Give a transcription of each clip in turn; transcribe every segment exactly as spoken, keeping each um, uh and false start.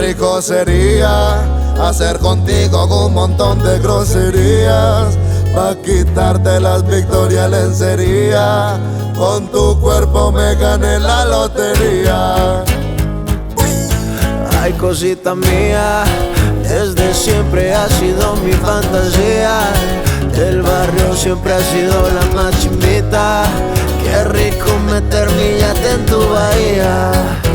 rico sería hacer contigo un montón de groserías, pa' quitarte las victorias lencería. Con tu cuerpo me gané la lotería. Ay, cosita mía, desde siempre ha sido mi fantasía. Del barrio siempre ha sido la más chimbita. Qué rico meter mi yate en tu bahía.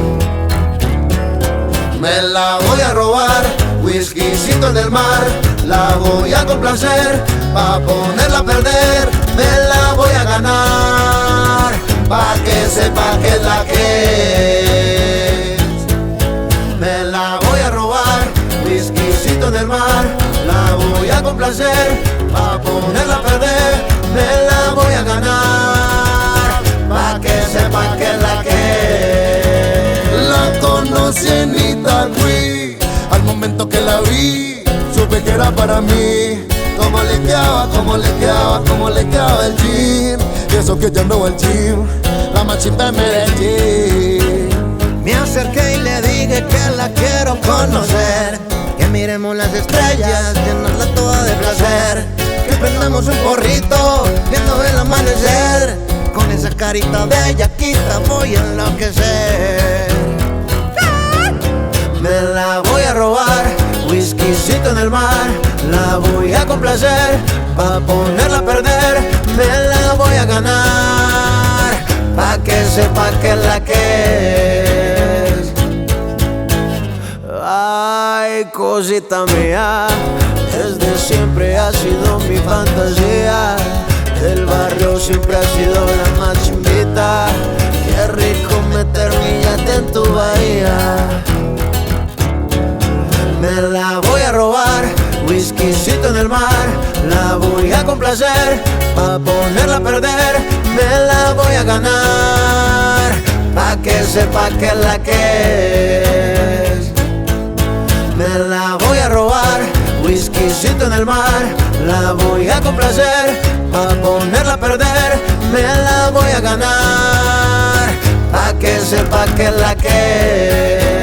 Me la voy a robar, whiskycito en el mar. La voy a complacer, pa' ponerla a perder. Me la voy a ganar, pa' que sepa que es la que es. Me la voy a robar, whiskycito en el mar. La voy a complacer, pa' ponerla a perder. Me la voy a ganar, pa' que sepa que es la que es. La conocí en Itagüí, al momento que la vi supe que era para mí. Como le quedaba, como le quedaba, como le quedaba el jean. Y eso que yo no voy al gym, la más chimba en Medellín. Me acerqué y le dije que la quiero conocer, que miremos las estrellas, llenarla toda de placer, que prendamos un porrito viendo el amanecer. Con esa carita bellaquita voy a enloquecer. Me la voy a robar, whiskycito en el mar. La voy a complacer, pa' ponerla a perder. Me la voy a ganar, pa' que sepa que es la que es. Ay, cosita mía, desde siempre ha sido mi fantasía. Del barrio siempre ha sido la más chimbita. Qué rico meter mi yate en tu bahía. Me la voy a robar, whiskycito en el mar. La voy a complacer, pa' ponerla a perder. Me la voy a ganar, pa' que sepa que es la que es. Me la voy a robar, whiskycito en el mar. La voy a complacer, pa' ponerla a perder. Me la voy a ganar, pa' que sepa que es la que es.